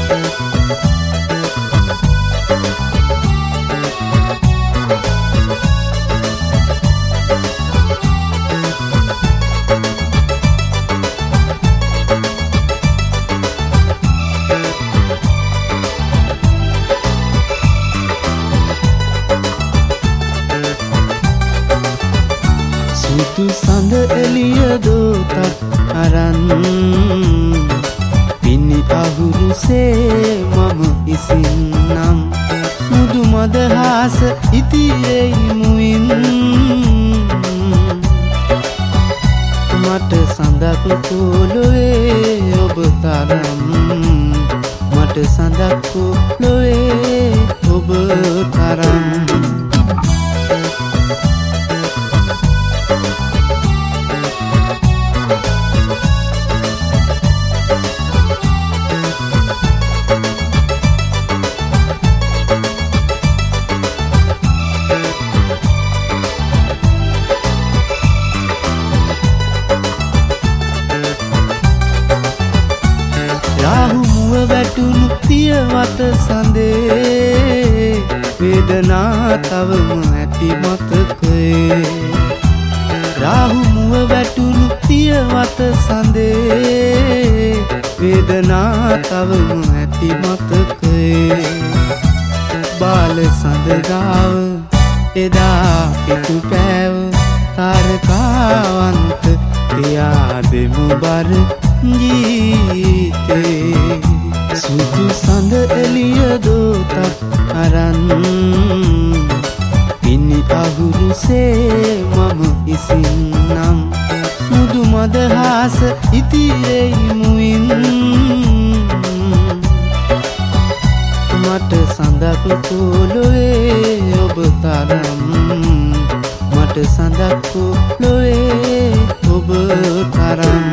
සුදු සඳ එළිය දෝතක් අරන් පිණි අහුරුසේ මම ඉසින්නම් මුදු මදහස ඉතිරෙයි මුවින් මට සඳක් පොළොවේ ඔබ තරම් මට සඳක් පොළොවේ ඔබ තරම් රාහුමුව වැටුණු පියවත සඳේ වේදනා තවම ඇති මතකයේ රාහුමුව වැටුණු පියවත සඳේ වේදනා තවම ඇති මතකයේ බාල සඳගාව එදා පිටු පෑව තාරකාවන්ත තියා දෙමු බර ජීතේ සුදු සඳ එළිය දෝතක් අරන් පිණි අහුරුසේ මම ඉසින්නම් මුදු මදහස ඉතිරෙයි මුවින් මට සඳක් පොළොවේ ඔබ තරම් මට සඳක් පොළොවේ ඔබ තරම්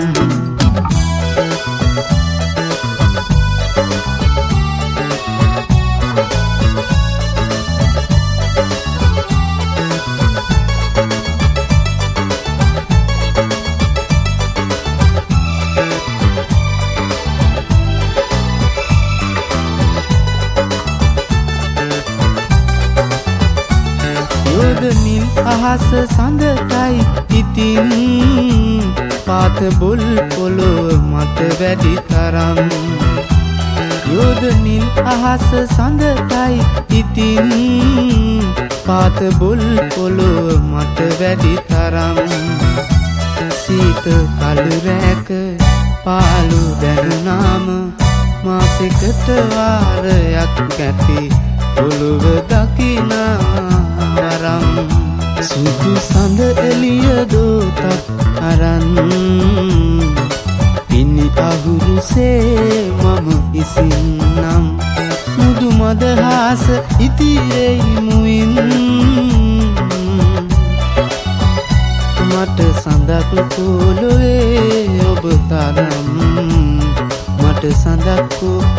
නිල් අහස සඳටයි ඉතින් පාත බොල් පොළොව මට වැඩි තරම් යෝධ නිල් අහස සඳටයි ඉතින් පාත බොල් පොළොව මට වැඩි තරම් සීත කළු රැක පාලු දැනුනාම මාසෙකට වාරයක් ඇති පොළොව දකිනා වරම් සුදු සඳ එළිය දෝතක් අරන් පිණි අහුරුසේ මම ඉසින්නම් මුදු මදහස ඉතිරෙයි මුවින් මට සඳක් පොළොවේ ඔබ තරම් මට සඳක්